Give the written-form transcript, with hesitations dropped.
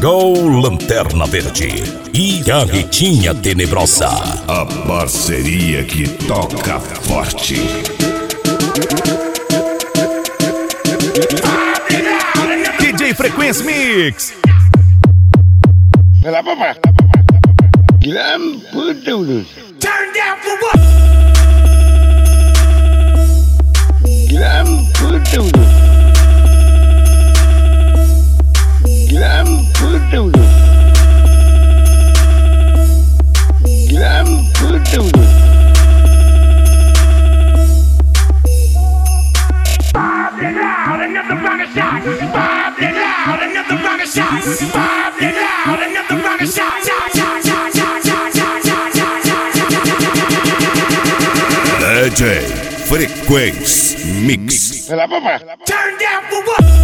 Chegou Lanterna Verde e a Ritinha Tenebrosa. A parceria que toca forte. DJ Frequência Mix. Vai lá, papai. Turn down for what? Bob it out, another rocket shot. Bob it out, another rocket shot. Bob it out, another rocket shot. DJ Frequência Mix. Vai lá, papai. Turn down for what?